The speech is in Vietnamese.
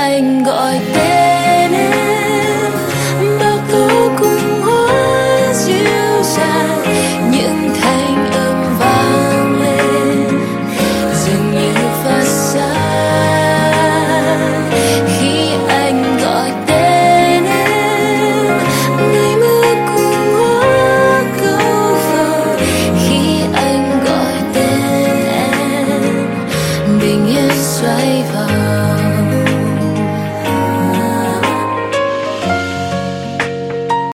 anh gọi tên em, bao câu cùng hóa dịu dàng, những thanh âm vang lên dường như phát sáng khi anh gọi tên em. Ngày mưa cùng hóa câu vồng khi anh gọi tên em, bình yên xoay vòng.